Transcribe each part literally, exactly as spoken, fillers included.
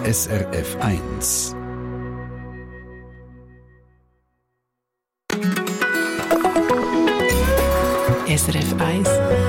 S R F eins. S R F eins.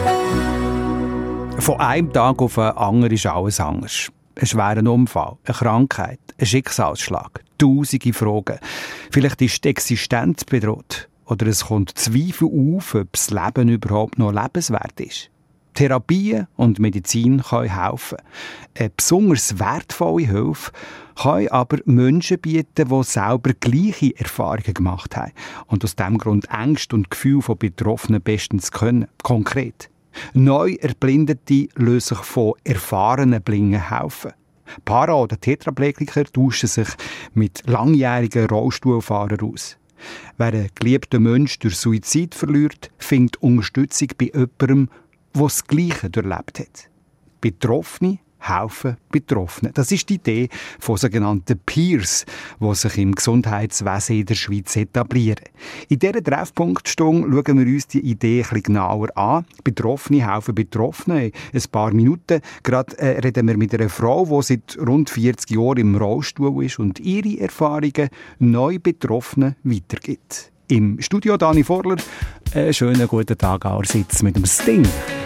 Von einem Tag auf den anderen ist alles anders. Ein schwerer Unfall, eine Krankheit, ein Schicksalsschlag, tausende Fragen. Vielleicht ist die Existenz bedroht. Oder es kommt Zweifel auf, ob das Leben überhaupt noch lebenswert ist. Therapien und Medizin können helfen. Eine besonders wertvolle Hilfe kann aber Menschen bieten, die selber gleiche Erfahrungen gemacht haben und aus diesem Grund Ängste und Gefühle von Betroffenen bestens können. Konkret. Neu Erblindete lassen sich von erfahrenen Blinden helfen. Para- oder Tetraplegiker tauschen sich mit langjährigen Rollstuhlfahrern aus. Wer einen geliebten Menschen durch Suizid verliert, findet Unterstützung bei jemandem, der das Gleiche durchlebt hat. Betroffene helfen Betroffenen. Das ist die Idee von sogenannten Peers, die sich im Gesundheitswesen in der Schweiz etablieren. In dieser Treffpunktstunde schauen wir uns die Idee ein bisschen genauer an. Betroffene helfen Betroffenen. In ein paar Minuten gerade, äh, reden wir mit einer Frau, die seit rund vierzig Jahren im Rollstuhl ist und ihre Erfahrungen neu Betroffenen weitergibt. Im Studio Dani Vorler, einen schönen guten Tag allerseits mit dem Sting.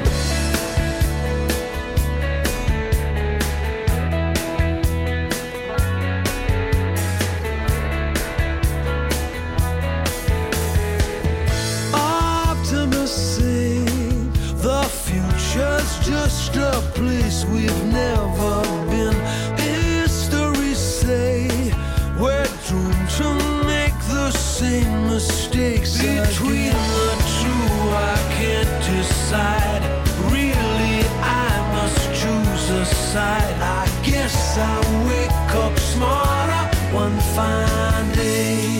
Just a place we've never been. History say we're doomed to make the same mistakes between the two. I can't decide. Really, I must choose a side. I guess I'll wake up smarter one fine day.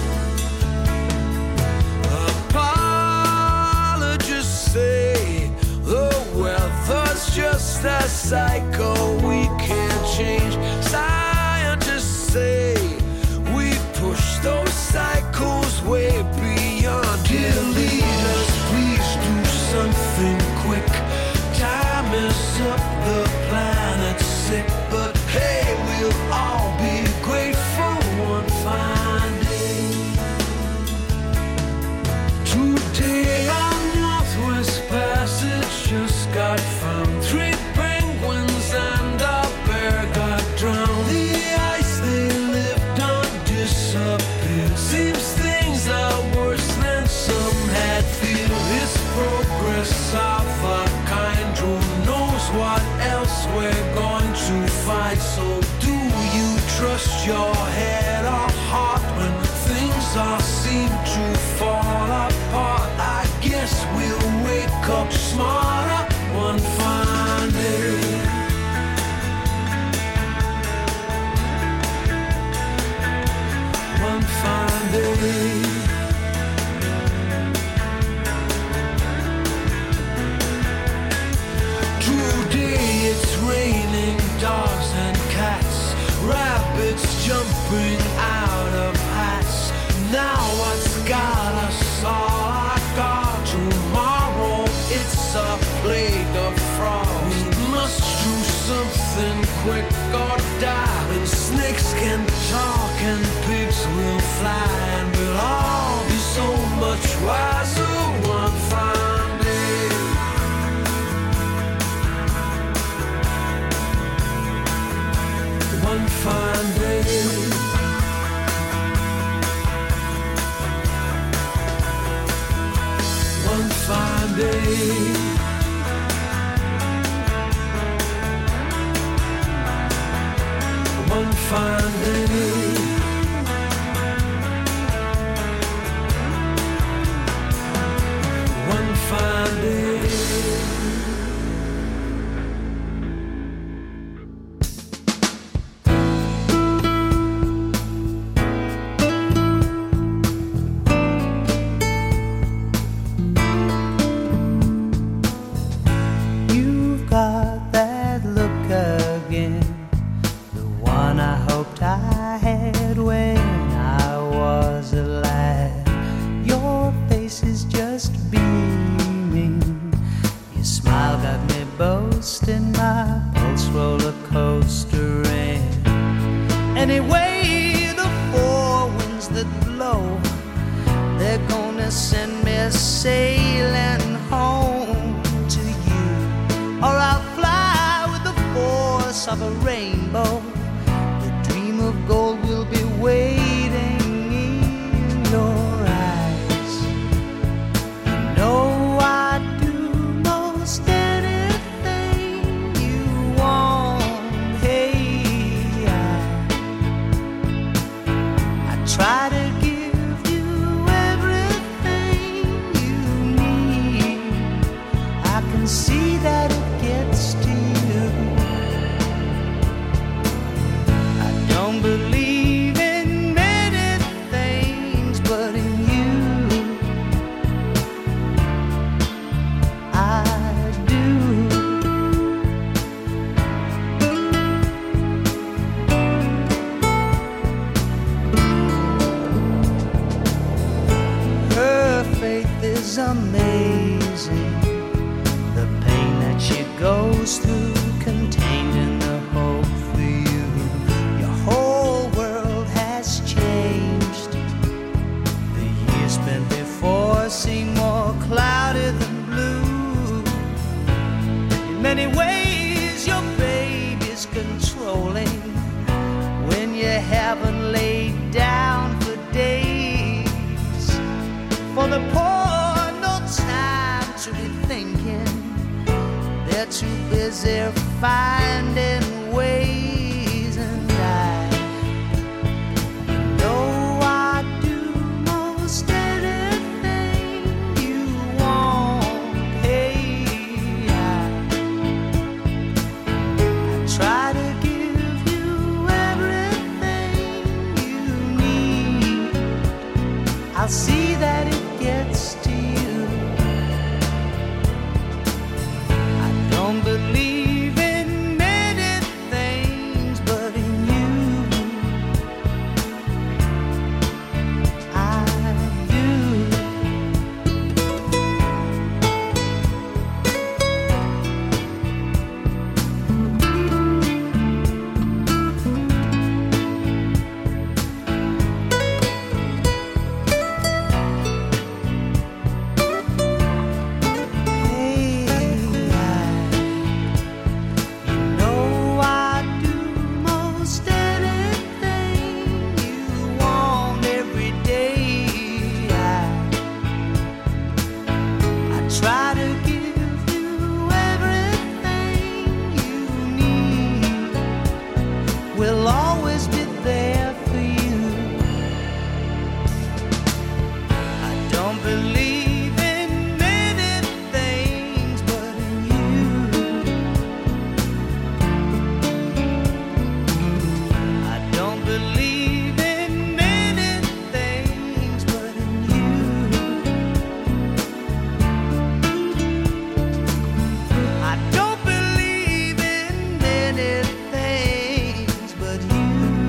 Apologists say the weather's just a cycle we can't change. Scientists say we push those cycles way beyond. Dear leaders, please do something quick. Time is up, the planet's sick. But hey, we'll all be grateful one fine day. Today our Northwest Passage just got found. Three penguins and a bear got drowned. The ice they lived on disappeared. Seems things are worse than some had feared. It's progress of a kind. Who knows what else we're going to find? So do you trust your head or heart when things all seem to fall apart? I guess we'll wake up smarter one fine day. One fine day. Today it's raining dogs and cats, rabbits jumping out of hats. Now what's got us all our guard? Tomorrow it's a plague of frogs. We must do something quick or die. And snakes can talk and pigs will fly. And we'll all be so much wiser one fine day. One fine day. One fine day. One fine day. One fine day. You've got that look again, the one I hoped I had Anyway, the four winds that blow, they're gonna send me sailing home to you. Or I'll fly with the force of a rainbow. The dream of gold will be waiting in your eyes. You know I'd do most anything you want. Hey, I, I try to give you everything you need. I can see that it gets to you. I don't believe in many things, but in you I do. Her faith is amazing. The pain that she goes through, contained in the hope for you. Your whole world has changed. The years spent before seem more cloudy than blue. In many ways, your baby's controlling when you haven't laid down for days. For the poor, no time to be thinking. They're too busy finding ways, and I know I do most anything you want. Hey, I, I try to give you everything you need. I'll see that it gets to you. I don't believe in many things, but in you I do. Hey, I, you know I do most anything you want every day. I, I try to give you everything you need. We'll always be there for you. I don't believe in many things, but in you I don't believe in many things, but in you I don't believe in many things, but you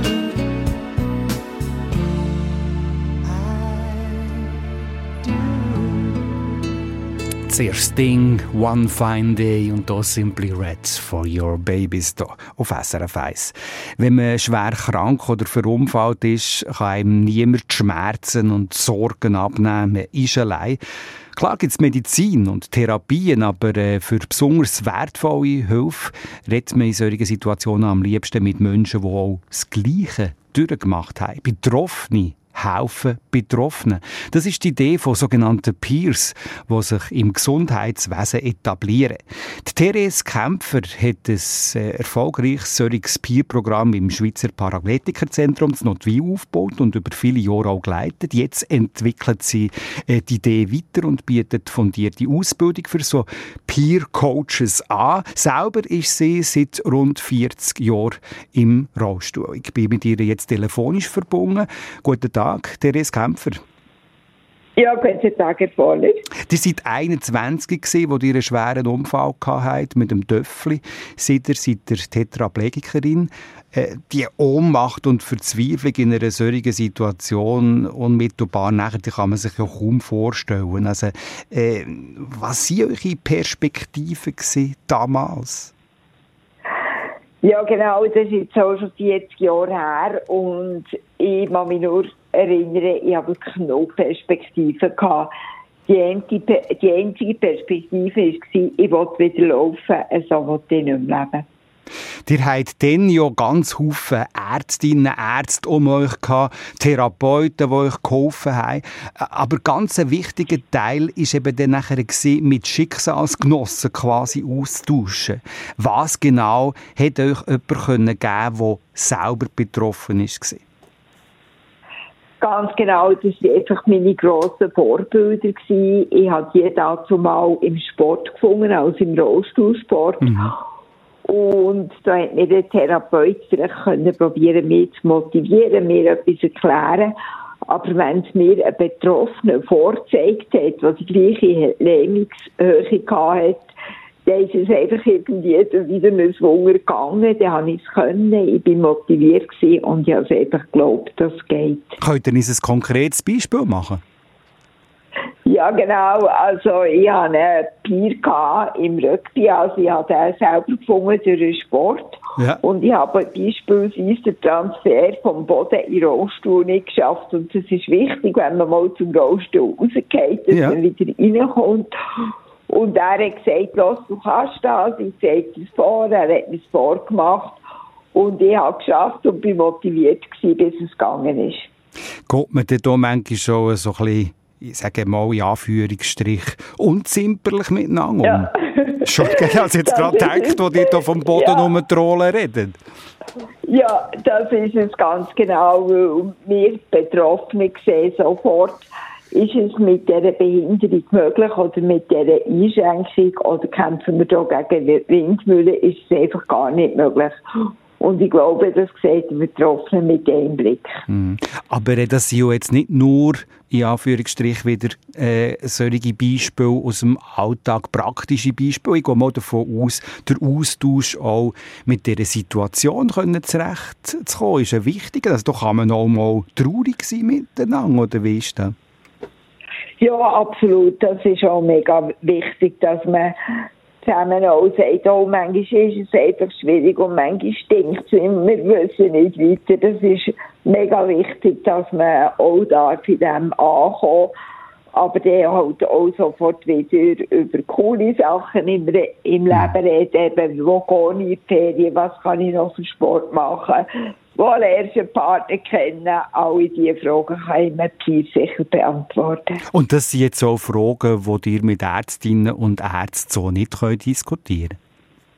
Zuerst Sting, One Fine Day und hier Simply Red for Your Babies hier auf S R F eins. Wenn man schwer krank oder verunfallt ist, kann einem niemand die Schmerzen und Sorgen abnehmen. Man ist allein. Klar gibt es Medizin und Therapien, aber äh, für besonders wertvolle Hilfe redet man in solchen Situationen am liebsten mit Menschen, die auch das Gleiche durchgemacht haben. Betroffene helfen Betroffenen. Das ist die Idee von sogenannten Peers, die sich im Gesundheitswesen etablieren. Die Therese Kämpfer hat ein äh, erfolgreiches solches Peer-Programm im Schweizer Paragletiker-Zentrum in Notwil aufgebaut und über viele Jahre auch geleitet. Jetzt entwickelt sie äh, die Idee weiter und bietet fundierte Ausbildung für so Peer-Coaches an. Selber ist sie seit rund vierzig Jahren im Rollstuhl. Ich bin mit ihr jetzt telefonisch verbunden. Guten Tag. Therese Kämpfer. Ja, guten Tag, Herr Pohler. Ihr seid einundzwanzig gewesen, als ihr einen schweren Unfall hattet mit dem Töffli. Seid ihr, seid ihr Tetraplegikerin. Äh, die Ohnmacht und Verzweiflung in einer solchen Situation unmittelbar nachher, die kann man sich ja kaum vorstellen. Also, äh, was waren eure Perspektiven gewesen damals? Ja, genau, das ist jetzt auch schon vierzig Jahre her und ich kann mich nur erinnern, ich habe wirklich no Perspektive gehabt. Die einzige, die einzige Perspektive war, ich wollte wieder laufen, so wollte ich nicht mehr leben. Ihr habt dann ja ganz viele Ärztinnen, Ärzte um euch gehabt, Therapeuten, die euch geholfen haben. Aber ganz ein wichtiger Teil war eben dann nachher gewesen, mit Schicksalsgenossen quasi austauschen. Was genau hat euch jemand geben, der selber betroffen war? Ganz genau, das waren einfach meine grossen Vorbilder. Ich habe die dazu mal im Sport gefunden, also im Rollstuhlsport. Mhm. Und da hat mir der Therapeut vielleicht können probieren, mich zu motivieren, mir etwas zu erklären. Aber wenn es mir ein Betroffener vorgezeigt hat, der die gleiche Lähmungshöhe hatte, dann ist es einfach irgendwie wieder ein Wunder gegangen. Dann habe ich es können, ich war motiviert gewesen und ich habe einfach geglaubt, dass es geht. Könnt ihr uns ein konkretes Beispiel machen? Ja, genau. Also, ich hatte einen Peer im Rugby. Also, ich habe den selber gefunden durch den Sport. Ja. Und ich habe beispielsweise den Transfer vom Boden in den Rollstuhl nicht geschafft. Und das ist wichtig, wenn man mal zum Rollstuhl rausgeht, dass ja. man wieder reinkommt. Und er hat gesagt, los, du kannst das. Ich zeige es vor. Er hat mir es vorgemacht. Und ich habe es geschafft und bin motiviert gewesen, bis es gegangen ist. Geht man denn da manchmal schon so ein bisschen, ich sage mal in Anführungsstrich, unzimperlich miteinander ja. um? Schon, also jetzt gerade denkt, wo die da vom Boden ja. um die Rolle reden. Ja, das ist es ganz genau, weil wir Betroffene sehen sofort, ist es mit dieser Behinderung möglich oder mit dieser Einschränkung oder kämpfen wir da gegen Windmühlen, ist es einfach gar nicht möglich. Und ich glaube, das sieht der Betroffene mit dem Blick. Mhm. Aber das sind ja jetzt nicht nur, in Anführungsstrich, wieder äh, solche Beispiele aus dem Alltag, praktische Beispiele. Ich gehe mal davon aus, der Austausch auch mit dieser Situation zurechtzukommen, ist ein wichtiger. Also, da kann man auch mal traurig sein miteinander, oder wie ist das? Ja, absolut. Das ist auch mega wichtig, dass man zusammen auch sagt, oh, manchmal ist es einfach schwierig und manchmal stinkt es, wir wissen nicht weiter. Das ist mega wichtig, dass man auch darf in dem ankommen, aber dann halt auch sofort wieder über coole Sachen im, Re- im Leben reden, eben, wo gehe ich in die Ferien, was kann ich noch für Sport machen, wo lernst du einen Partner kennen, alle diese Fragen kann ich mir Peer sicher beantworten. Und das sind jetzt auch Fragen, die ihr mit Ärztinnen und Ärzten so nicht diskutieren können?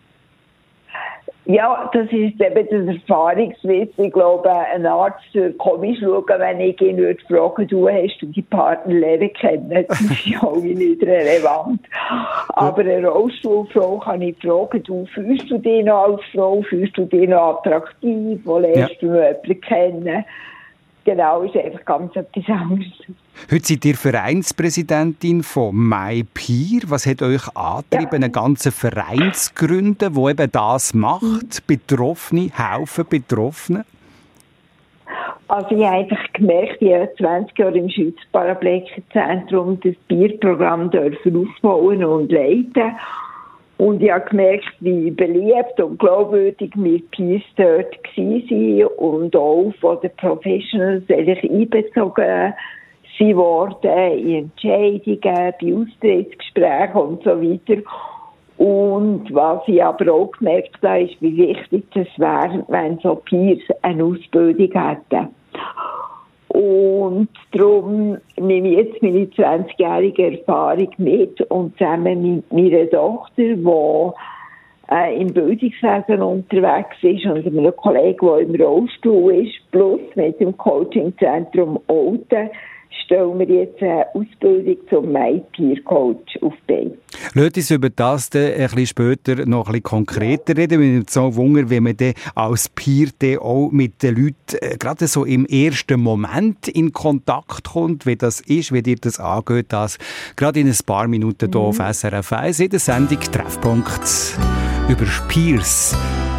Ja, das ist eben das Erfahrungswissen. Ich glaube, ein Arzt würde komisch schauen, wenn ich ihn würde fragen, du hast du die Partner lernen kennen. Das ist ja auch nicht relevant. Aber eine Rollstuhlfrau kann ich fragen, du fühlst du dich noch als Frau, fühlst du dich noch attraktiv, wo lernst ja. du noch jemanden kennen? Genau, ist einfach ganz etwas anderes. Heute seid ihr Vereinspräsidentin von MyPeer. Was hat euch angetrieben, ja. einen ganzen Verein zu gründen, der eben das macht? Betroffene, helfen Betroffenen? Also ich habe einfach gemerkt, ich habe zwanzig Jahre im Schweizer Paraplegiker-Zentrum das Peer-Programm aufbauen und leiten. Und ich habe gemerkt, wie beliebt und glaubwürdig wir Peers dort waren und auch von den Professionals einbezogen sie worden in Entscheidungen, bei Austrittsgesprächen und so weiter. Und was ich aber auch gemerkt habe, ist, wie wichtig das wäre, wenn so Peers eine Ausbildung hätten. Und darum nehme ich jetzt meine zwanzigjährige Erfahrung mit und zusammen mit meiner Tochter, die äh, im Bildungswesen unterwegs ist und einem Kollegen, der im Rollstuhl ist, plus mit dem Coachingzentrum Olten, stellen wir jetzt eine Ausbildung zum MyPeer-Coach auf die Beine. Lasst uns über das dann ein bisschen später noch ein bisschen konkreter reden. Mir nimmt so Wunder, wenn man dann als Peer dann auch mit den Leuten äh, gerade so im ersten Moment in Kontakt kommt, wie das ist, wie dir das angeht, das gerade in ein paar Minuten mhm. hier auf S R F eins in der Sendung Treffpunkt über Peers.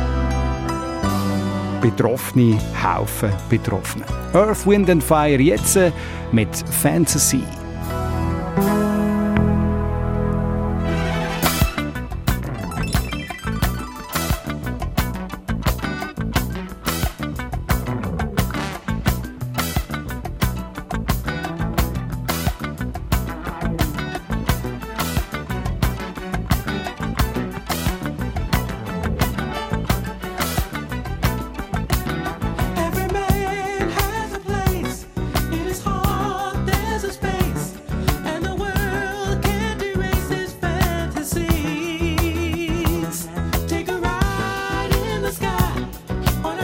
Betroffene helfen Betroffenen. Earth, Wind and Fire jetzt mit Fantasy.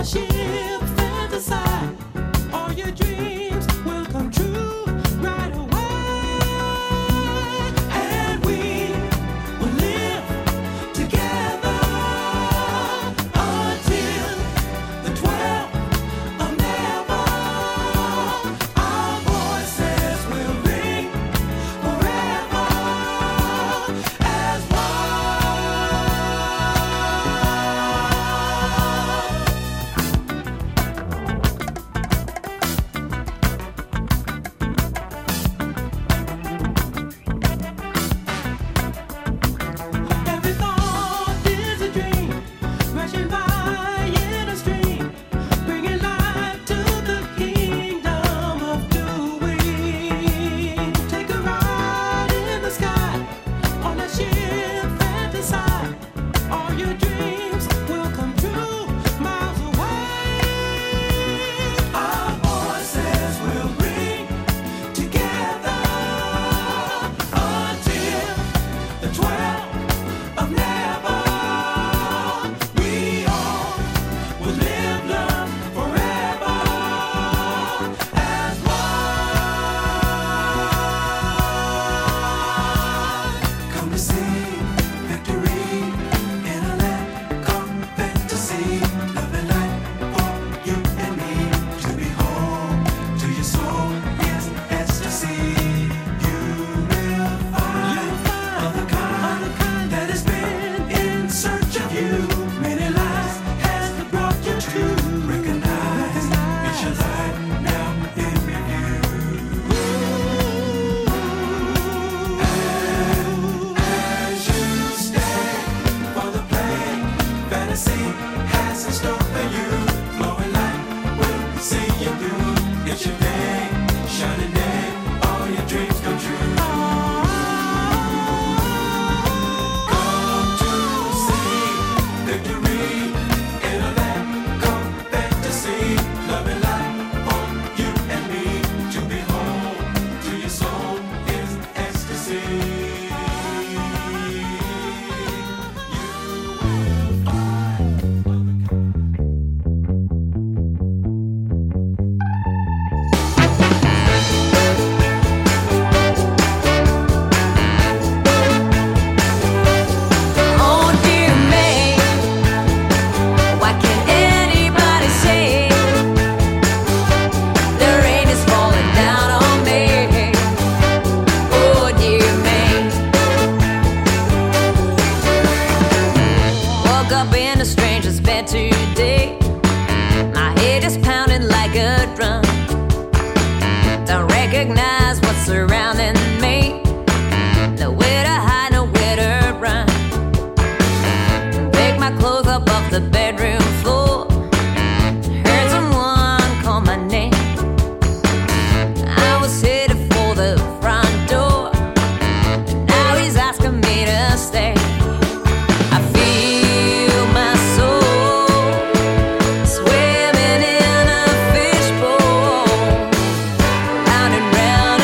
Swimming in a fishbowl, round and round.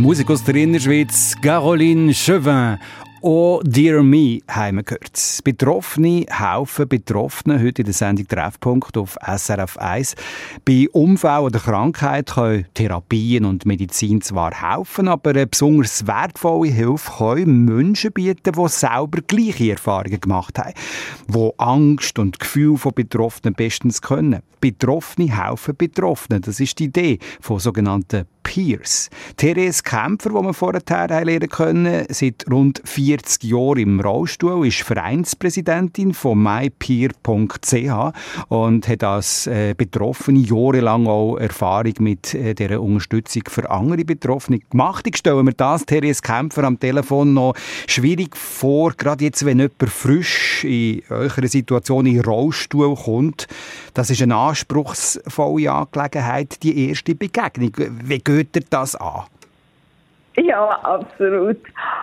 Musik aus der Innerschweiz, Caroline Chauvin. «Oh Dear Me» haben wir gehört. Betroffene helfen Betroffenen heute in der Sendung «Treffpunkt» auf S R F eins. Bei Unfall oder Krankheit können Therapien und Medizin zwar helfen, aber eine besonders wertvolle Hilfe können Menschen bieten, die selber gleiche Erfahrungen gemacht haben, die Angst und Gefühle von Betroffenen bestens können. Betroffene helfen Betroffenen. Das ist die Idee von sogenannten Peers. Therese Kämpfer, die wir vorher lernen können, seit rund vierzig Jahren im Rollstuhl, ist Vereinspräsidentin von my peer punkt c h und hat als äh, Betroffene jahrelang auch Erfahrung mit äh, dieser Unterstützung für andere Betroffene gemacht. Ich stelle mir das, Therese Kämpfer, am Telefon noch schwierig vor, gerade jetzt, wenn jemand frisch in eurer Situation in den Rollstuhl kommt. Das ist eine anspruchsvolle Angelegenheit, die erste Begegnung. Wie geht ihr das an? Ja, absolut.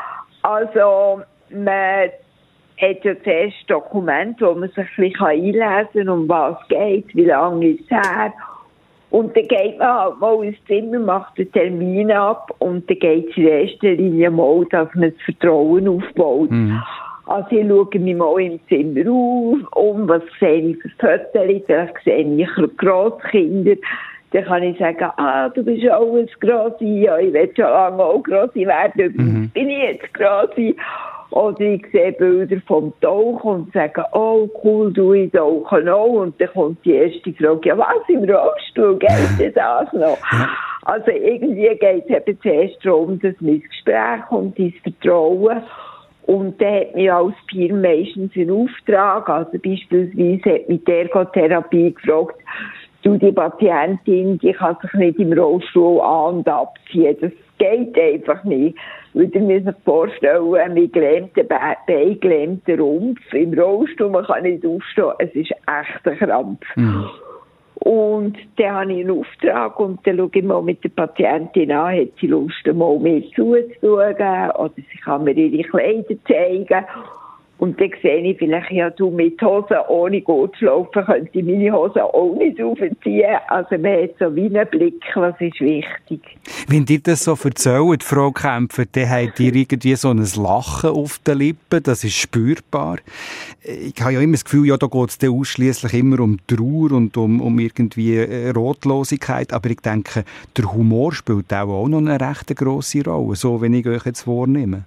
Also, man hat ja zuerst Dokumente, wo man sich vielleicht einlesen kann, um was es geht, wie lange ist es her. Und dann geht man halt mal ins Zimmer, macht den Termin ab und dann geht es in erster Linie mal, dass man das Vertrauen aufbaut. Mhm. Also ich schaue mich mal im Zimmer auf, um, was sehe ich für Fotos, vielleicht sehe ich Grosskinder. Dann kann ich sagen, ah, du bist auch ein Grossi, ja, ich will schon lange auch Grossi werden, übrigens mhm. bin ich jetzt Grossi. Oder ich sehe Bilder vom Tauchen und sage, oh cool, du, ich tauche auch. Und dann kommt die erste Frage, ja was, im Rollstuhl, geht denn das noch? Also irgendwie geht es eben zuerst darum, dass man ins Gespräch kommt, ins Vertrauen. Und dann hat mir als Peer meistens einen Auftrag, also beispielsweise hat mich die Ergotherapie gefragt, du, die Patientin, die kann sich nicht im Rollstuhl an- und abziehen. Das geht einfach nicht. Weil ihr müsst euch vorstellen, mit gelähmten Beinen, gelähmten Rumpf im Rollstuhl, man kann nicht aufstehen, es ist echt ein Krampf. Mhm. Und dann habe ich einen Auftrag und dann schaue ich mal mit der Patientin an, hat sie Lust, mal mehr zuzuschauen oder sie kann mir ihre Kleider zeigen. Und dann sehe ich vielleicht, ja, du mit Hosen ohne gut zu laufen, könnte ich meine Hosen auch nicht aufziehen. Also man hat so wie einen Blick, was ist wichtig. Wenn ihr das so erzählt, Frau Kämpfer, dann habt ihr irgendwie so ein Lachen auf den Lippen, das ist spürbar. Ich habe ja immer das Gefühl, ja, da geht es ausschliesslich immer um Trauer und um, um irgendwie Rotlosigkeit, aber ich denke, der Humor spielt auch, auch noch eine recht grosse Rolle, so wenn ich euch jetzt wahrnehme.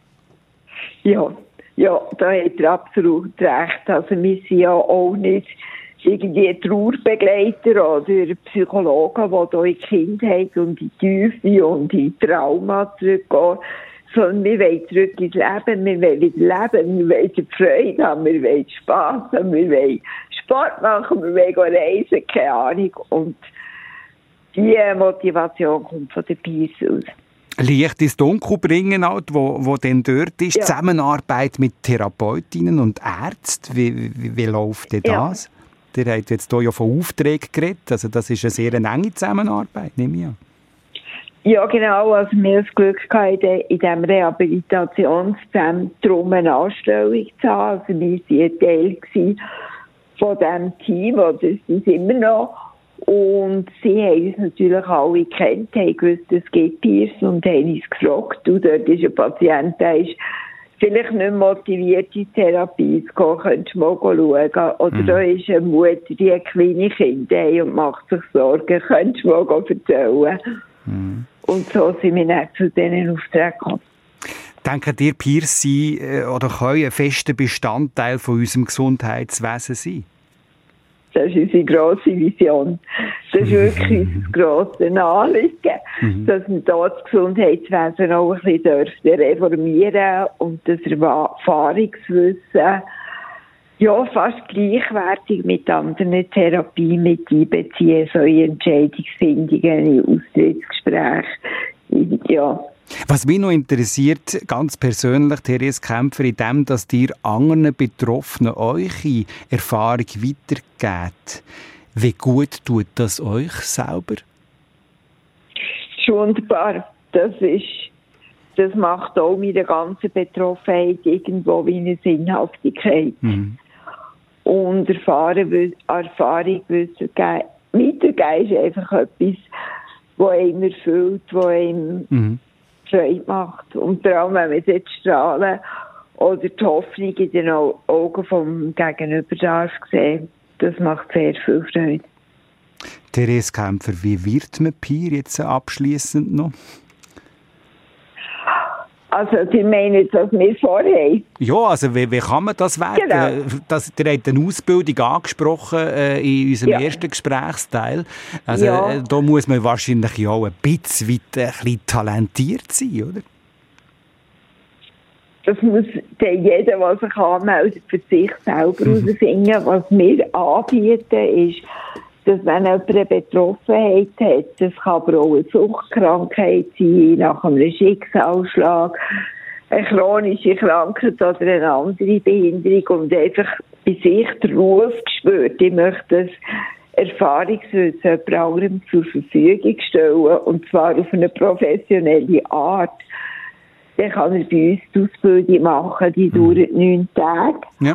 Ja. Ja, da hat er absolut recht. Also wir sind ja auch nicht irgendwie Trauerbegleiter oder Psychologen, die hier in die Kindheit und in die Tiefe und in die Trauma zurückgehen, sondern wir wollen zurück ins Leben, wir wollen wieder leben, wir wollen Freude haben, wir wollen Spass haben, wir wollen Sport machen, wir wollen reisen, keine Ahnung. Und diese Motivation kommt von den Peers aus. Licht ins Dunkel bringen, halt, wo, wo dann dort ist. Ja. Zusammenarbeit mit Therapeutinnen und Ärzten. Wie, wie, wie läuft denn das? Ja. Ihr habt jetzt hier ja von Aufträgen geredet. Also das ist eine sehr enge Zusammenarbeit, nehme ich an. Ja, genau. Also wir haben das Glück gehabt, in diesem Rehabilitationszentrum eine Anstellung zu haben. Also wir waren ein Teil von diesem Team, oder sie sind immer noch. Und sie haben uns natürlich alle gekannt, haben gewusst, es gibt Peers und haben uns gefragt, du, dort ist ein Patient, der ist vielleicht nicht motiviert, in Therapie zu gehen, könntest du mal schauen. Oder mhm. da ist eine Mutter, die ein kleines Kind hat und macht sich Sorgen, könntest du mal erzählen. Mhm. Und so sind wir dann zu diesen Aufträgen gekommen. Denken ihr, Peers sind oder können ein fester Bestandteil von unserem Gesundheitswesen sein? Das ist unsere grosse Vision. Das ist wirklich das grosse Anliegen, mhm. dass wir hier das Gesundheitswesen auch ein bisschen reformieren und das Erfahrungswissen ja, fast gleichwertig mit anderen Therapien mit einbeziehen, so in Entscheidungsfindungen, in Austrittsgesprächen. Ja. Was mich noch interessiert, ganz persönlich, Therese Kämpfer, in dem, dass ihr anderen Betroffenen eure Erfahrung weitergebt. Wie gut tut das euch selber? Wunderbar. Das ist, das macht auch mit der ganzen Betroffenheit irgendwo wie eine Sinnhaftigkeit. Mhm. Und Erfahrung, Erfahrung Wissen weitergeben ist einfach etwas, das einem erfüllt, das einem mhm. Freude macht. Und vor allem, wenn man jetzt strahlen oder die Hoffnung in den Augen vom Gegenüber darf sehen, das macht sehr viel Freude. Therese Kämpfer, wie wird man Peer jetzt abschliessend noch? Also, Sie meinen, was wir vorhaben? Ja, also wie, wie kann man das werden? Genau. Das, ihr habt eine Ausbildung angesprochen äh, in unserem ja. ersten Gesprächsteil. Also ja. äh, da muss man wahrscheinlich auch ein bisschen, weit, ein bisschen talentiert sein, oder? Das muss dann jeder, der sich anmeldet, für sich selber herausfinden. Mhm. Was wir anbieten, ist, dass wenn jemand eine Betroffenheit hat, das kann aber auch eine Suchtkrankheit sein, nach einem Schicksalsschlag, eine chronische Krankheit oder eine andere Behinderung und einfach bei sich den Ruf gespürt, ich möchte das Erfahrungswissen jemand anderem zur Verfügung stellen, und zwar auf eine professionelle Art. Dann kann er bei uns die Ausbildung machen, die dauert neun Tage. Ja.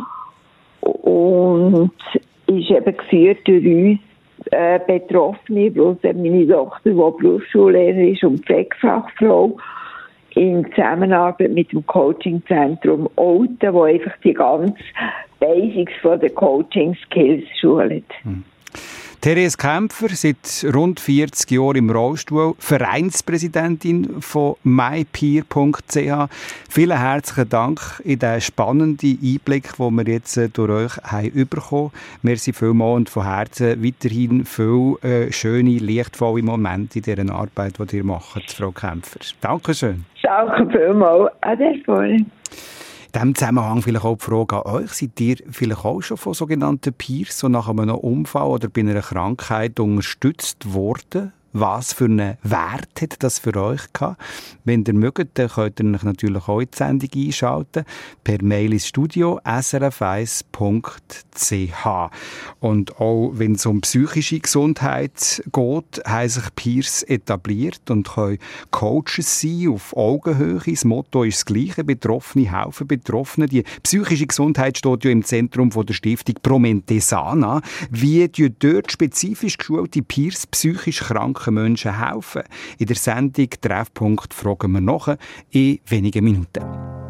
Und ist eben geführt durch uns äh, Betroffene, bloß meine Tochter, die Berufsschullehrerin ist und Pflegefachfrau, in Zusammenarbeit mit dem Coachingzentrum Olten, wo einfach die ganzen Basics von den Coaching-Skills schult. Hm. Therese Kämpfer, seit rund vierzig Jahren im Rollstuhl, Vereinspräsidentin von my peer punkt c h. Vielen herzlichen Dank in den spannenden Einblick, den wir jetzt durch euch haben bekommen. Merci vielmals und von Herzen weiterhin viele äh, schöne, lichtvolle Momente in dieser Arbeit, die ihr macht, Frau Kämpfer. Dankeschön. Danke vielmals. Ade vorne. In diesem Zusammenhang vielleicht auch die Frage an euch. Seid ihr vielleicht auch schon von sogenannten Peers, so nach einem Unfall oder bei einer Krankheit unterstützt worden? Was für einen Wert hat das für euch gehabt? Wenn ihr mögt, dann könnt ihr euch natürlich auch in die Sendung einschalten. Per Mail ins Studio s r f eins punkt c h. Und auch wenn es um psychische Gesundheit geht, haben sich Peers etabliert und können Coaches sein auf Augenhöhe. Das Motto ist das gleiche: Betroffene helfen Betroffenen. Die psychische Gesundheit steht ja im Zentrum von der Stiftung Promentesana. Wie die dort spezifisch geschulte Peers psychisch krank Menschen helfen. In der Sendung Treffpunkt fragen wir nach in wenigen Minuten.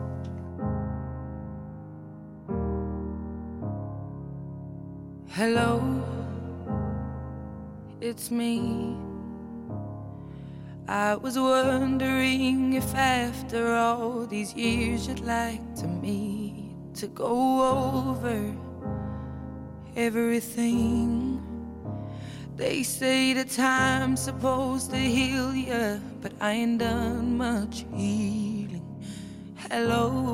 Hello, it's me. I was wondering if after all these years you'd like to meet to go over everything. They say the time's supposed to heal ya, but I ain't done much healing. Hello,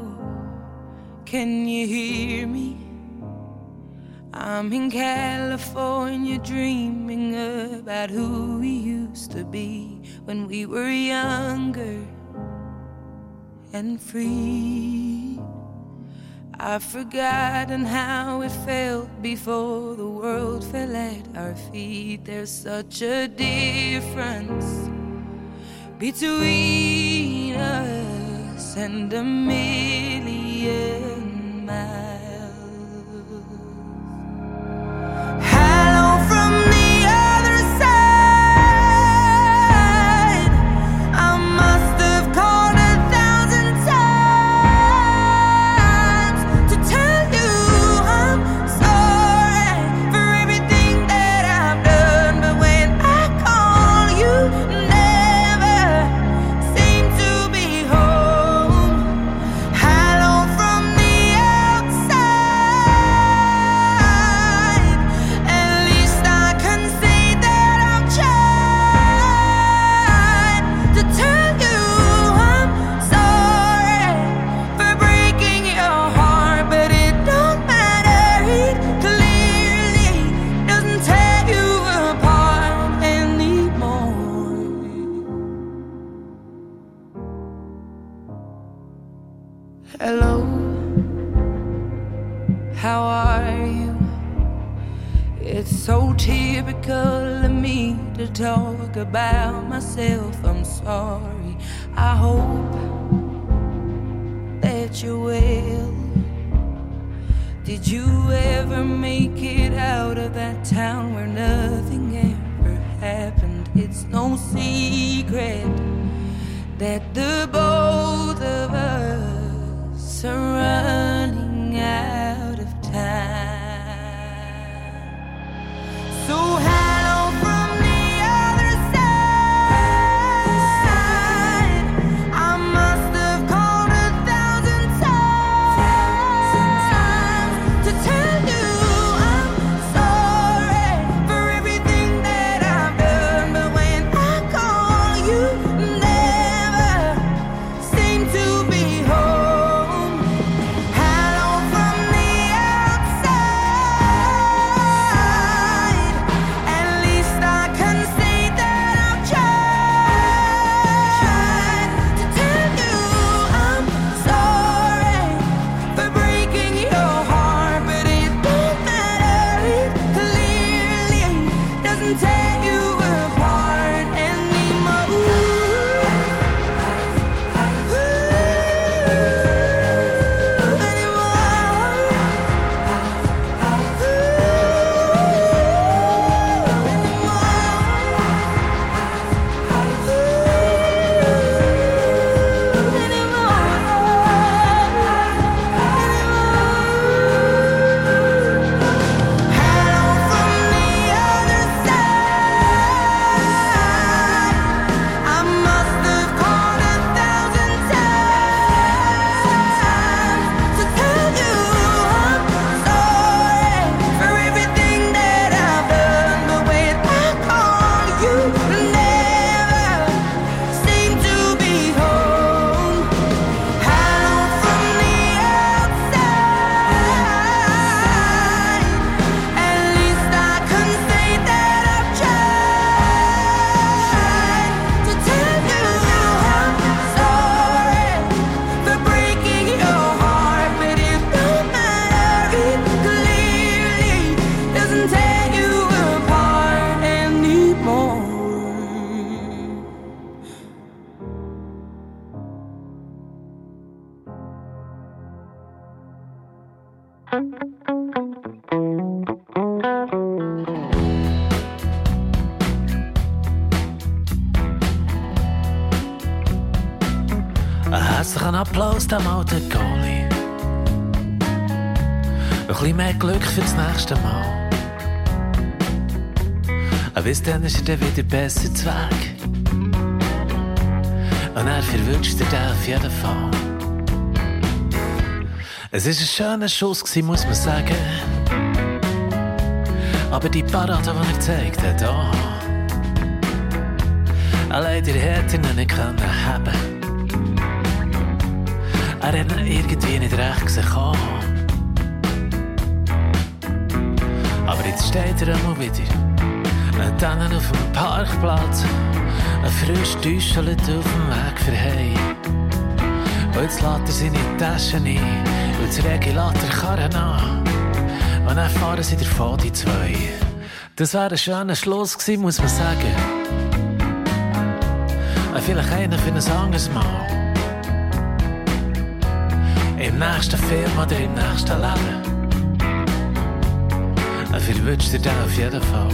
can you hear me? I'm in California dreaming about who we used to be when we were younger and free. I've forgotten how it felt before the world fell at our feet. There's such a difference between us and a million miles. Hello from the other side. I must have called a thousand times to tell you I'm sorry for everything that I've done, but when I call you never seem to be home. Hello from the outside. At least I can say that I've tried to tell you I'm sorry for breaking your heart, but it don't matter. It clearly doesn't tear you apart anymore. Hello, how are you? It's so typical of me to talk about myself. I'm sorry. I hope that you're well. Did you ever make it out of that town where nothing ever happened? It's no secret that the both of us are running out of time. So hello from the other side. I must have called a thousand times to tell you I'm sorry for everything that I've done. But when I call, you never seem to be home. Hello from the outside. At least I can say that I've tried to tell you I'm sorry for breaking your heart. But it don't matter, it clearly doesn't tear you apart anymore. Ein herzlichen Applaus dem alten Goalie. Ein bisschen mehr Glück für das nächste Mal. Aber bis dann ist er dann wieder besser zu Weg. Und er verwünscht dir den auf jeden Fall. Es war ein schöner Schuss, muss man sagen. Aber die Parade, die er gezeigt hat, oh. Leider hätte er ihn nicht haben können. Er hat ihn irgendwie nicht recht gesehen. Oh. Aber jetzt steht er einmal wieder. Dann auf dem Parkplatz. Ein frisch Täuschelt auf dem Weg für heim. Und jetzt lässt er seine Taschen ein. Und das Regi lässt er Karren an. Und dann fahren sie davon, die zwei. Das wäre ein schöner Schluss gewesen, muss man sagen. Vielleicht einer für ein anderes Mal. Im nächsten Film oder im nächsten Leben. Viel wünscht dir den auf jeden Fall.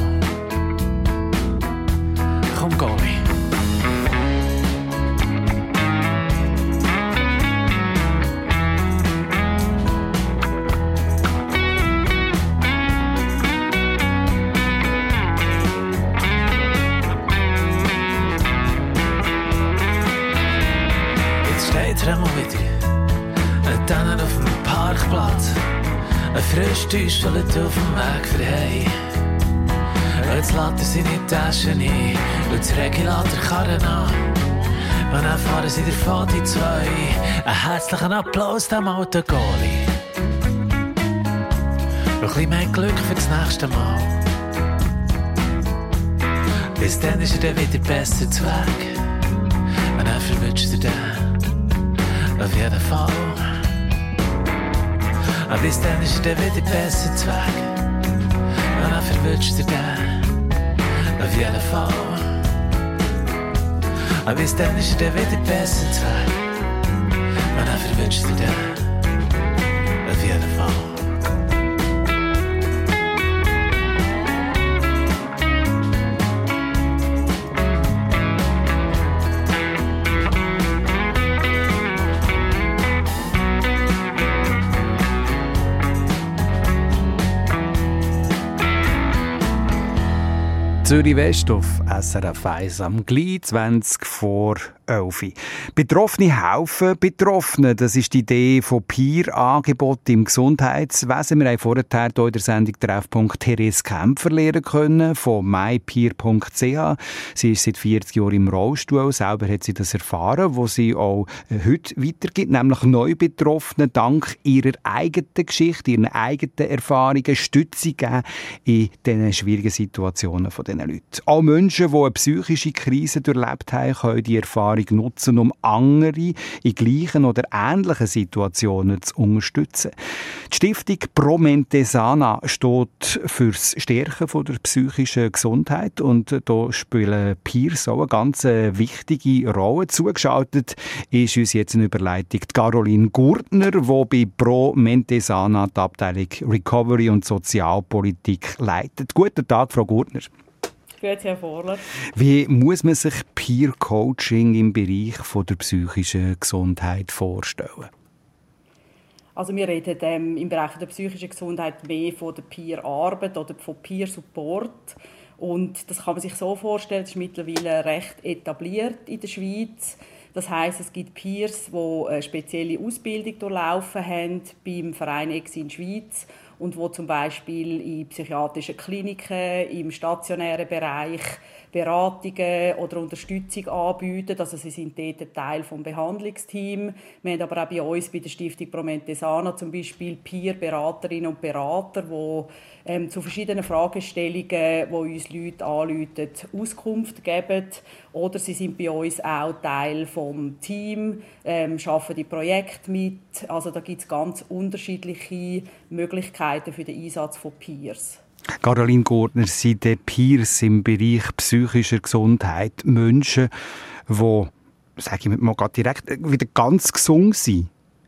Komm, Goalie. Einmal wieder, dann auf dem Parkplatz, ein frisch Täuschelt auf dem Weg für heim. Jetzt lässt er seine Taschen ein und das Regi lässt er Karren an. Und dann fahren sie davon, die zwei. Einen herzlichen Applaus dem alten Goalie. Ein bisschen mehr Glück für das nächste Mal. Bis dann ist er dann wieder besser zu Weg. Und dann verwünscht er den. Auf jeden Fall. Aber bis dann ist er dann wieder besser zu Weg. Und dann verwünscht er den. Auf jeden Fall. Aber bis dann ist er dann wieder besser zu Weg. Und dann verwünscht er den. Auf jeden Fall. Zürich West auf S R F eins am gleich zwanzig vor elf. Betroffene helfen Betroffenen. Das ist die Idee von Peer-Angeboten im Gesundheitswesen. Wir haben vorher hier in der Sendung Treffpunkt Therese Kämpfer lernen können von mypeer punkt c h. Sie ist seit vierzig Jahren im Rollstuhl. Selber hat sie das erfahren, was sie auch heute weitergibt, nämlich Neubetroffenen dank ihrer eigenen Geschichte, ihren eigenen Erfahrungen Stütze geben in diesen schwierigen Situationen von diesen Leuten. Auch Menschen, die eine psychische Krise durchlebt haben, können die Erfahrung nutzen, um andere in gleichen oder ähnlichen Situationen zu unterstützen. Die Stiftung Pro Mente Sana steht für das Stärken von der psychischen Gesundheit und da spielen Peers auch eine ganz wichtige Rolle. Zugeschaltet ist uns jetzt eine Überleitung die Caroline Gurtner, die bei Pro Mente Sana die Abteilung Recovery und Sozialpolitik leitet. Guten Tag, Frau Gurtner. Grüezi, Herr Vorler. Wie muss man sich Peer-Coaching im Bereich von der psychischen Gesundheit vorstellen? Also wir reden ähm, im Bereich der psychischen Gesundheit mehr von der Peer-Arbeit oder von Peer-Support. Und das kann man sich so vorstellen, das ist mittlerweile recht etabliert in der Schweiz. Das heisst, es gibt Peers, die eine spezielle Ausbildung durchlaufen haben beim Verein Exin Schweiz und die zum Beispiel in psychiatrischen Kliniken, im stationären Bereich Beratungen oder Unterstützung anbieten. Also sie sind dort ein Teil des Behandlungsteams. Wir haben aber auch bei uns, bei der Stiftung Pro Mente Sana, zum Beispiel Peer-Beraterinnen und Berater, die ähm, zu verschiedenen Fragestellungen, die uns Leute anrufen, Auskunft geben. Oder sie sind bei uns auch Teil des Teams, ähm, arbeiten die Projekte mit. Also da gibt es ganz unterschiedliche Möglichkeiten für den Einsatz von Peers. Caroline Gurtner, sind die Peers im Bereich psychischer Gesundheit Menschen, die, sage ich mal direkt, wieder ganz gesund sind?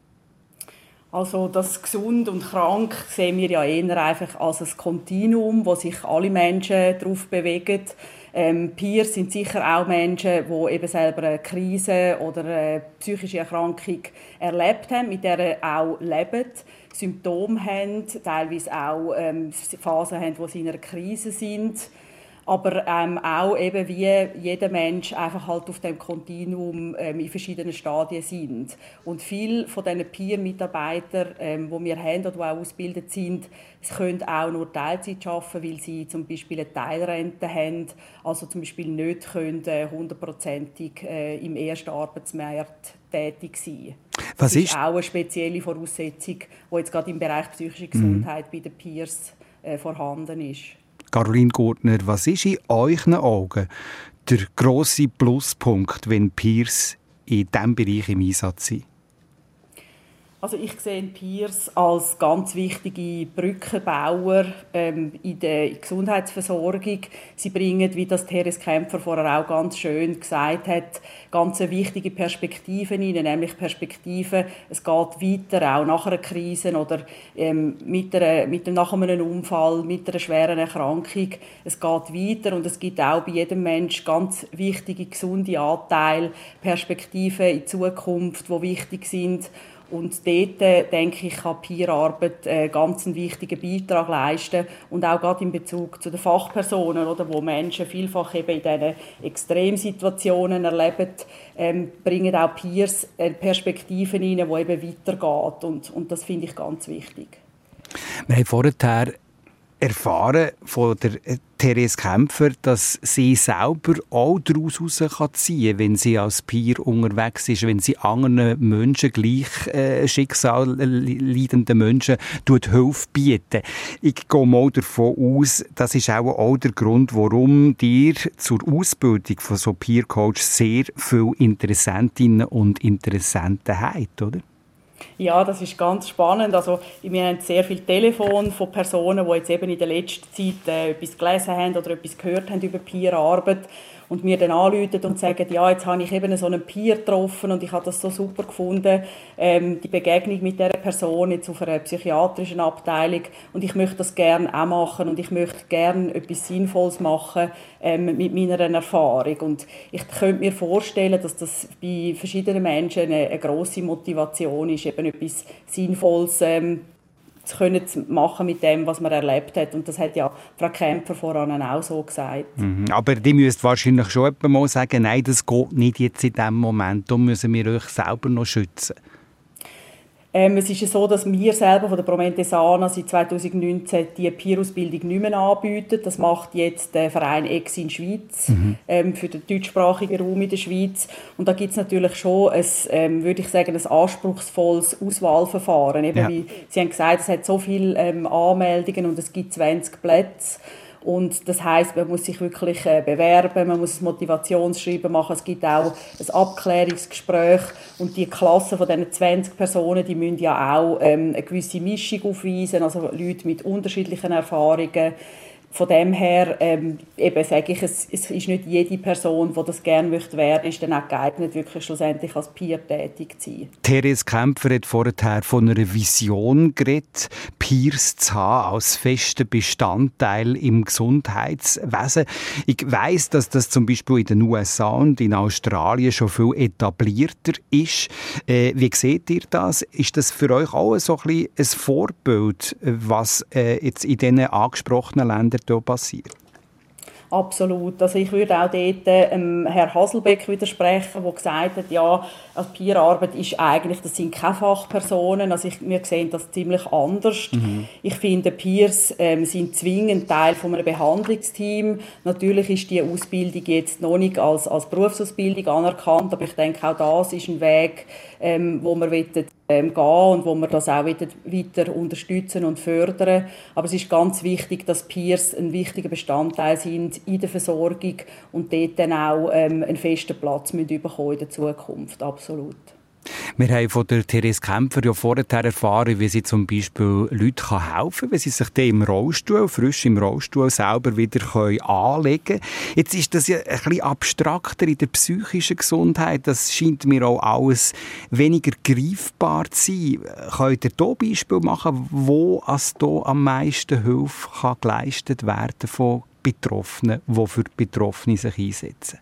Also das gesund und krank sehen wir ja eher einfach als ein Kontinuum, wo sich alle Menschen darauf bewegen. Ähm, Peers sind sicher auch Menschen, die eben selber eine Krise oder eine psychische Erkrankung erlebt haben, mit der sie auch leben, Symptome haben, teilweise auch ähm, Phasen haben, wo sie in einer Krise sind. Aber ähm, auch eben wie jeder Mensch einfach halt auf dem Kontinuum ähm, in verschiedenen Stadien sind. Und viele von diesen Peer-Mitarbeitern, ähm, die wir haben oder die auch ausgebildet sind, sie können auch nur Teilzeit arbeiten, weil sie zum Beispiel eine Teilrente haben, also zum Beispiel nicht können hundertprozentig äh, im ersten Arbeitsmarkt tätig sein. Was das ist, ist auch eine spezielle Voraussetzung, die jetzt gerade im Bereich psychische Gesundheit mhm. bei den Peers äh, vorhanden ist. Caroline Gurtner, was ist in euren Augen der grosse Pluspunkt, wenn Peers in diesem Bereich im Einsatz sind? Also ich sehe Peers als ganz wichtige Brückenbauer ähm, in der Gesundheitsversorgung. Sie bringen, wie das Therese Kämpfer vorher auch ganz schön gesagt hat, ganz wichtige Perspektiven rein, nämlich Perspektiven, es geht weiter, auch nach einer Krise oder ähm, mit einer, mit einem, nach einem Unfall, mit einer schweren Erkrankung. Es geht weiter und es gibt auch bei jedem Menschen ganz wichtige, gesunde Anteile, Perspektiven in die Zukunft, die wichtig sind. Und dort, äh, denke ich, kann Peer-Arbeit äh, ganz einen wichtigen Beitrag leisten. Und auch gerade in Bezug zu den Fachpersonen, oder, wo Menschen vielfach eben in diesen Extremsituationen erleben, ähm, bringen auch Peers äh, Perspektiven rein, die eben weitergehen. Und, und das finde ich ganz wichtig. Wir haben vorher erfahren von der Therese Kämpfer, dass sie selber auch daraus herausziehen kann, wenn sie als Peer unterwegs ist, wenn sie anderen Menschen, gleich äh, Schicksal leidenden Menschen, Hilfe bieten. Ich gehe mal davon aus, das ist auch, auch der Grund, warum dir zur Ausbildung von so Peer-Coach sehr viele Interessentinnen und Interessenten habt, oder? Ja, das ist ganz spannend. Also, wir haben sehr viele Telefone von Personen, die jetzt eben in der letzten Zeit äh, etwas gelesen haben oder etwas gehört haben über Peer-Arbeit und mir dann anrufen und sagen, ja, jetzt habe ich eben so einen Peer getroffen und ich habe das so super gefunden, ähm, die Begegnung mit dieser Person jetzt auf einer psychiatrischen Abteilung und ich möchte das gerne auch machen und ich möchte gerne etwas Sinnvolles machen ähm, mit meiner Erfahrung. Und ich könnte mir vorstellen, dass das bei verschiedenen Menschen eine, eine grosse Motivation ist, eben etwas Sinnvolles ähm, können machen mit dem, was man erlebt hat. Und das hat ja Frau Kämpfer voran auch so gesagt. Mhm. Aber die müsst wahrscheinlich schon jemand mal sagen, nein, das geht nicht jetzt in diesem Moment, da müssen wir euch selber noch schützen. Ähm, es ist ja so, dass wir selber von der Promentesana seit zweitausendneunzehn die Peer-Ausbildung nicht mehr anbieten. Das macht jetzt der Verein Ex in Schweiz mhm. ähm, für den deutschsprachigen Raum in der Schweiz. Und da gibt es natürlich schon ein, ähm, würde ich sagen, ein anspruchsvolles Auswahlverfahren. Eben, ja. Wie Sie haben gesagt, es hat so viele ähm, Anmeldungen und es gibt zwanzig Plätze. Und das heisst, man muss sich wirklich äh, bewerben, man muss ein Motivationsschreiben machen, es gibt auch ein Abklärungsgespräch und die Klasse von diesen zwanzig Personen, die müssen ja auch ähm, eine gewisse Mischung aufweisen, also Leute mit unterschiedlichen Erfahrungen. Von dem her ähm, eben sage ich, es, es ist nicht jede Person, die das gerne möchte werden, ist dann auch geeignet, wirklich schlussendlich als Peer tätig zu sein. Therese Kämpfer hat vorher von einer Vision geredet, Peers zu haben als festen Bestandteil im Gesundheitswesen. Ich weiss, dass das zum Beispiel in den U S A und in Australien schon viel etablierter ist. Äh, wie seht ihr das? Ist das für euch auch so ein bisschen ein Vorbild, was äh, jetzt in diesen angesprochenen Ländern da passiert? Absolut. Also ich würde auch dort ähm, Herrn Hasselbeck widersprechen, der gesagt hat, ja, also Peerarbeit ist eigentlich, das sind keine Fachpersonen, also ich, wir sehen das ziemlich anders. Mhm. Ich finde, Peers ähm, sind zwingend Teil von einem Behandlungsteam. Natürlich ist die Ausbildung jetzt noch nicht als, als Berufsausbildung anerkannt, aber ich denke, auch das ist ein Weg, ähm, wo wir wollen, ähm, gehen und wo wir das auch weiter, weiter unterstützen und fördern. Aber es ist ganz wichtig, dass Peers ein wichtiger Bestandteil sind in der Versorgung und dort dann auch ähm, einen festen Platz müssen bekommen in der Zukunft. Absolut. Wir haben von der Therese Kämpfer ja vorher erfahren, wie sie zum Beispiel Leuten helfen kann, wenn sie sich dann im Rollstuhl, frisch im Rollstuhl selber wieder anlegen können. Jetzt ist das ja ein bisschen abstrakter in der psychischen Gesundheit. Das scheint mir auch alles weniger greifbar zu sein. Könnt ihr hier Beispiele machen, wo als hier am meisten Hilfe kann geleistet werden von Betroffenen, die für die Betroffenen sich einsetzen?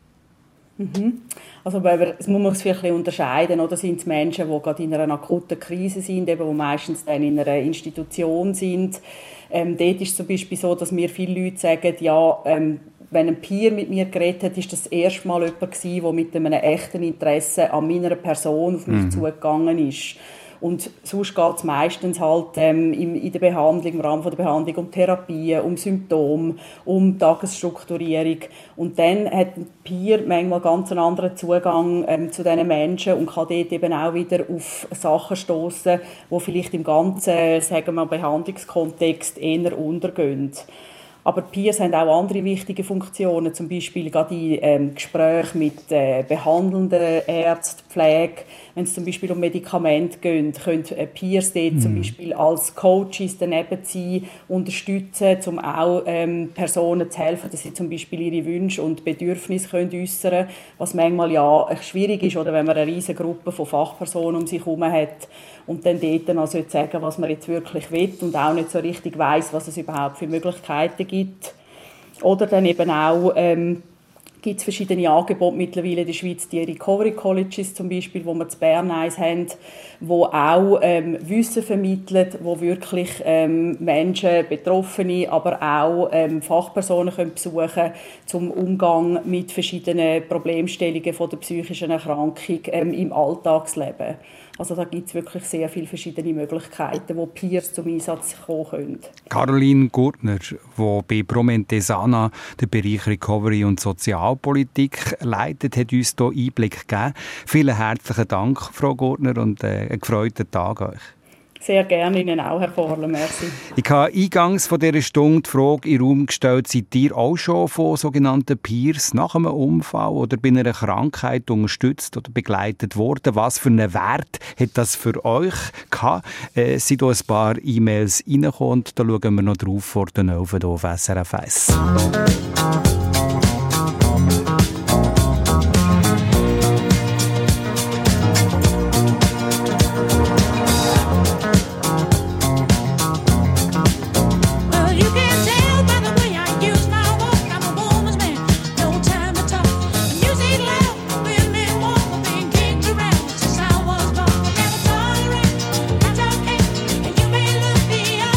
Mhm. Also man muss es vielleicht unterscheiden, oder sind es Menschen, die gerade in einer akuten Krise sind, eben, die meistens dann in einer Institution sind. Ähm, dort ist es zum Beispiel so, dass mir viele Leute sagen, ja, ähm, wenn ein Peer mit mir geredet hat, ist das erste Mal jemand gewesen, der mit einem echten Interesse an meiner Person auf mich mhm. zugegangen ist. Und sonst geht es meistens halt ähm, in der Behandlung, im Rahmen der Behandlung um Therapien, um Symptome, um Tagesstrukturierung. Und dann hat ein Peer manchmal ganz einen anderen Zugang ähm, zu diesen Menschen und kann dort eben auch wieder auf Sachen stoßen, die vielleicht im ganzen, sagen wir, Behandlungskontext eher untergehen. Aber Peers haben auch andere wichtige Funktionen, zum Beispiel gerade in ähm, Gesprächen mit äh, behandelnden Ärzten, Pflege. Wenn es zum Beispiel um Medikamente geht, können äh, Peers dort mhm. zum Beispiel als Coaches daneben sein, unterstützen, um auch ähm, Personen zu helfen, dass sie zum Beispiel ihre Wünsche und Bedürfnisse können äußern können, was manchmal ja schwierig ist, oder wenn man eine riesige Gruppe von Fachpersonen um sich herum hat und dann dort dann also sagen, was man jetzt wirklich will und auch nicht so richtig weiss, was es überhaupt für Möglichkeiten gibt. Oder dann eben auch ähm, gibt es verschiedene Angebote mittlerweile in der Schweiz, die Recovery Colleges zum Beispiel, wo wir in Bern eins haben, wo auch ähm, Wissen vermitteln, wo wirklich ähm, Menschen, Betroffene, aber auch ähm, Fachpersonen können besuchen zum Umgang mit verschiedenen Problemstellungen von der psychischen Erkrankung ähm, im Alltagsleben. Also da gibt es wirklich sehr viele verschiedene Möglichkeiten, wo Peers zum Einsatz kommen können. Caroline Gurtner, die bei Promentesana den Bereich Recovery und Sozialpolitik leitet, hat uns hier Einblick gegeben. Vielen herzlichen Dank, Frau Gurtner, und äh, einen gefreuten Tag euch. Sehr gerne Ihnen auch, Herr Vorler. Merci. Ich habe eingangs von dieser Stunde die Frage in den Raum gestellt, seid ihr auch schon von sogenannten Peers nach einem Unfall oder bei einer Krankheit unterstützt oder begleitet worden? Was für einen Wert hat das für euch gehabt? Äh, es sind hier ein paar E-Mails reingekommen und da schauen wir noch drauf vor den Elfen auf S R F eins. Be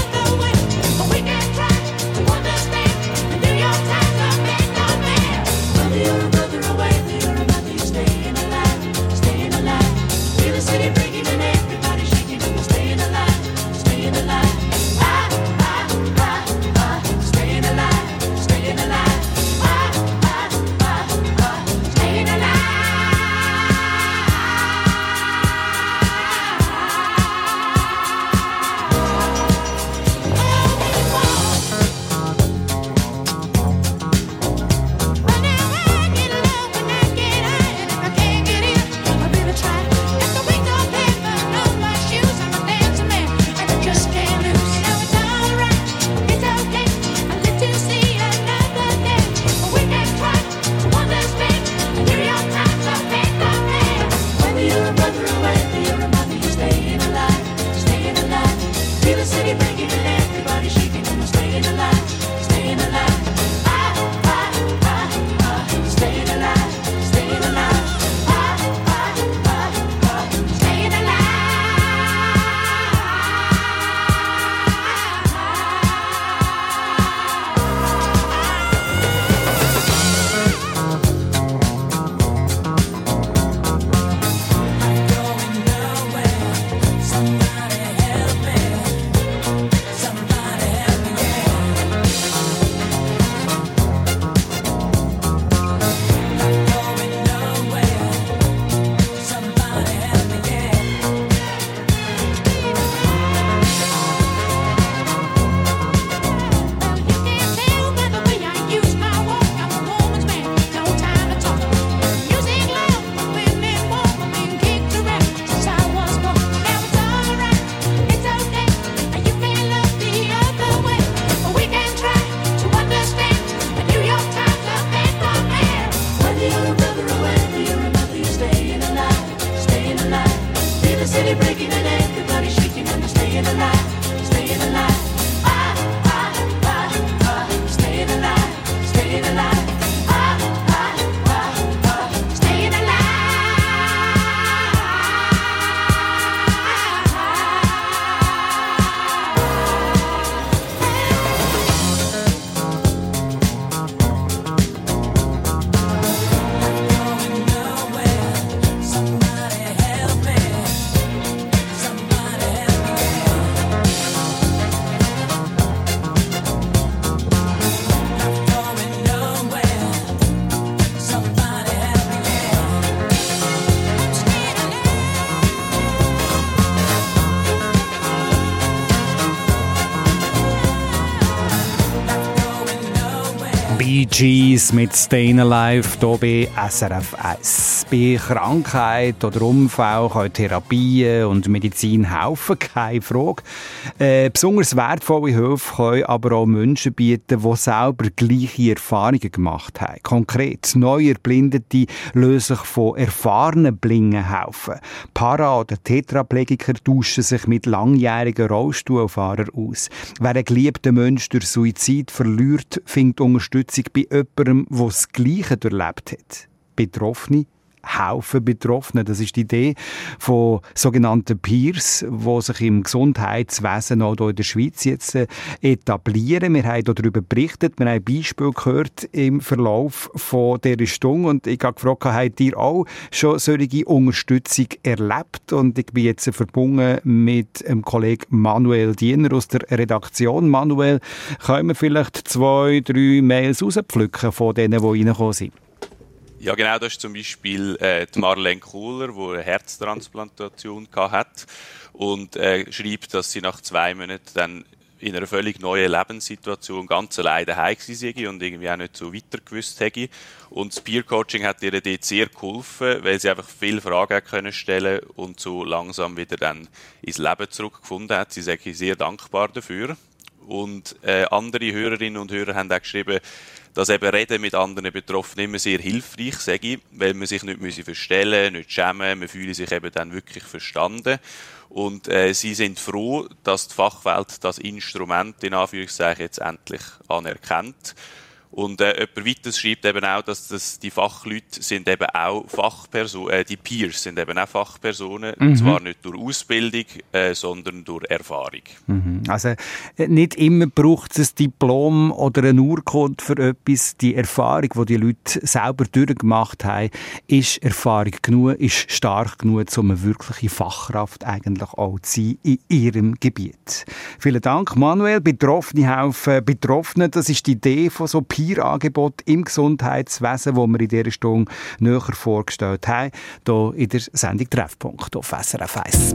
Gees mit Stayin' Alive hier bei S R F eins. Bei Krankheit oder Unfall können Therapien und Medizin helfen, keine Frage. Äh, besonders wertvolle Hilfe können aber auch Menschen bieten, die selber gleiche Erfahrungen gemacht haben. Konkret, neu Erblindete lösen sich von erfahrenen Blingen helfen. Para- oder Tetraplegiker tauschen sich mit langjährigen Rollstuhlfahrern aus. Wer einen geliebten Mensch durch Suizid verliert, findet Unterstützung bei jemandem, der das Gleiche durchlebt hat. Betroffene helfen Betroffenen. Das ist die Idee von sogenannten Peers, die sich im Gesundheitswesen auch hier in der Schweiz jetzt etablieren. Wir haben darüber berichtet, wir haben Beispiele gehört im Verlauf von dieser Stunde und ich habe gefragt, habt ihr auch schon solche Unterstützung erlebt? Und ich bin jetzt verbunden mit dem Kollegen Manuel Diener aus der Redaktion. Manuel, können wir vielleicht zwei, drei Mails rauspflücken von denen, die reingekommen sind? Ja, genau, das ist zum Beispiel äh, die Marlene Kohler, die eine Herztransplantation hatte und äh, schreibt, dass sie nach zwei Monaten dann in einer völlig neuen Lebenssituation ganz alleine daheim war und irgendwie auch nicht so weiter gewusst hätte. Und das Peer-Coaching hat ihr dort sehr geholfen, weil sie einfach viele Fragen können stellen und so langsam wieder dann ins Leben zurückgefunden hat. Sie sind sehr dankbar dafür. Und äh, andere Hörerinnen und Hörer haben auch geschrieben, dass eben Reden mit anderen Betroffenen immer sehr hilfreich sei, weil man sich nicht verstellen, nicht schämen, man fühle sich eben dann wirklich verstanden. Und äh, sie sind froh, dass die Fachwelt das Instrument in Anführungszeichen jetzt endlich anerkennt. Und äh, jemand weiteres schreibt eben auch, dass das, die Fachleute sind eben auch Fachpersonen, äh, die Peers sind eben auch Fachpersonen, mhm. zwar nicht durch Ausbildung, äh, sondern durch Erfahrung. Mhm. Also nicht immer braucht es ein Diplom oder eine Urkunde für etwas. Die Erfahrung, die die Leute selber durchgemacht haben, ist Erfahrung genug, ist stark genug, um eine wirkliche Fachkraft eigentlich auch zu sein in ihrem Gebiet. Vielen Dank, Manuel. Betroffene helfen Betroffenen, das ist die Idee von so Peer-Angebot im Gesundheitswesen, das wir in dieser Stunde näher vorgestellt haben, hier in der Sendung Treffpunkt auf S R F eins.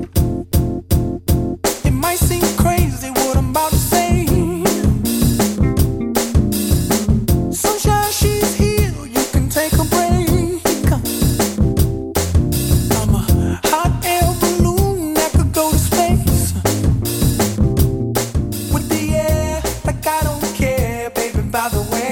It might seem crazy what I'm about to say. Sunshine, she's here, you can take a break. I'm a hot air balloon that could go to space. With the air, like I don't care, baby, by the way.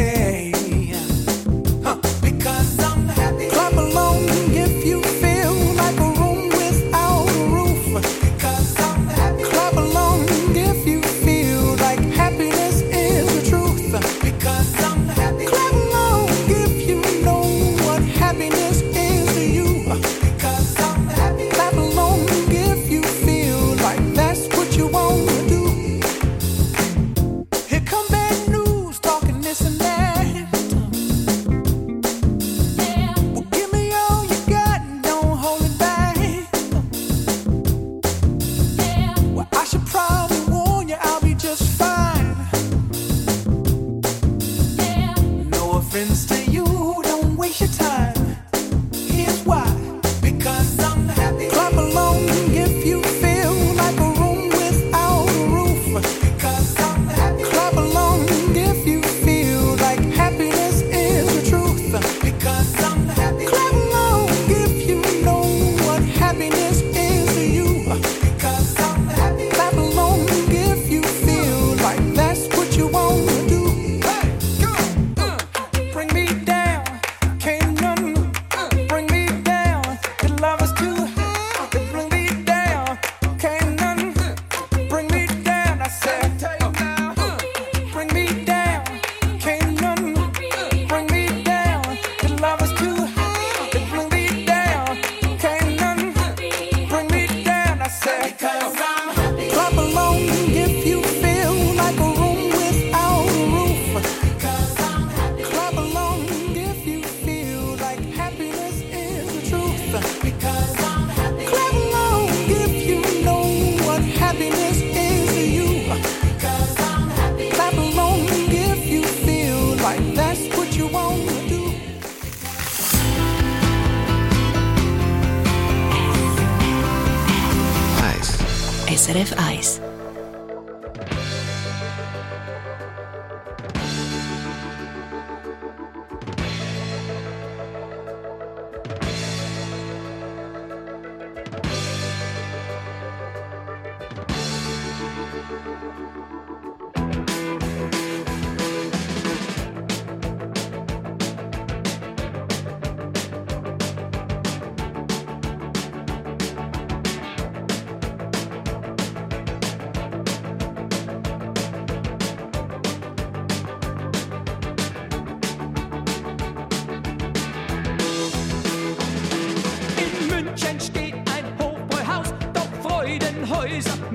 S R F eins.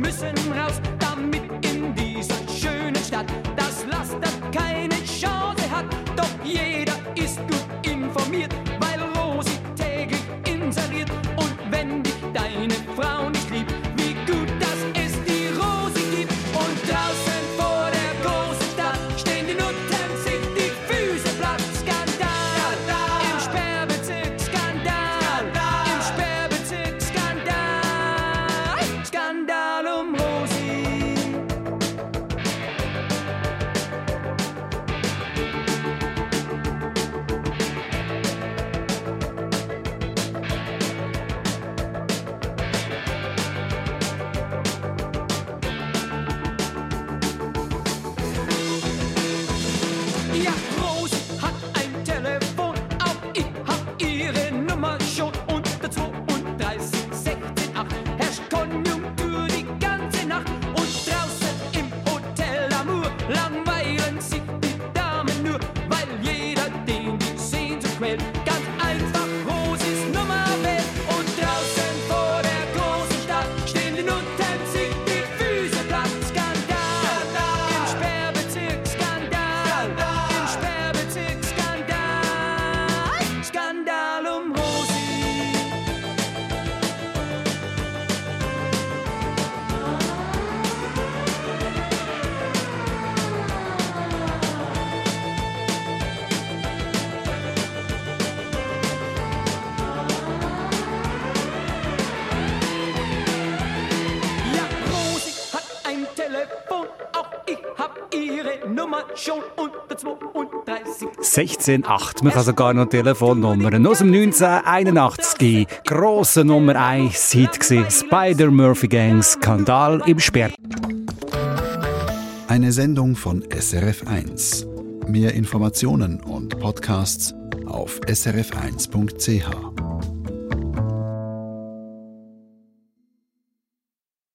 müssen raus, damit in dieser schönen Stadt das Laster keine Chance hat. Doch jeder ist gut informiert, weil Rosi täglich inseriert. Und wenn dich deine Frau nicht liebt, wie gut, dass es die Rosi gibt. Und draußen vor der großen Stadt stehen die Nutten, sich die Füße platt. Skandal, im Sperrbezirk, Skandal, im Sperrbezirk, Skandal, Skandal um Rosi. Ja, Rosi hat ein Telefon, auch ich hab ihre Nummer schon. Unter zweiunddreißig sechzehn acht herrscht Konjunktur die ganze Nacht. Und draußen im Hotel Amour langweilen sich die Damen nur, weil jeder den die Sehnsucht quält. Ganz einfach Rosis Nummer wählt. Und draußen vor der großen Stadt stehen die Nutten, sich die Füße platt. Skandal, im Sperrbezirk, Skandal, im Sperrbezirk, Skandal, Skandal um Rosi. Ja, Rosi hat ein Telefon, auch ich hab ihre Nummer schon. Unter zweiunddreißig sechzehn acht, man kann sogar noch Telefonnummern. Aus dem neunzehnhunderteinundachtzig, grosse Nummer eins Hit gsi, Spider-Murphy Gang, Skandal im Sperr. Eine Sendung von S R F eins. Mehr Informationen und Podcasts auf s r f eins punkt c h.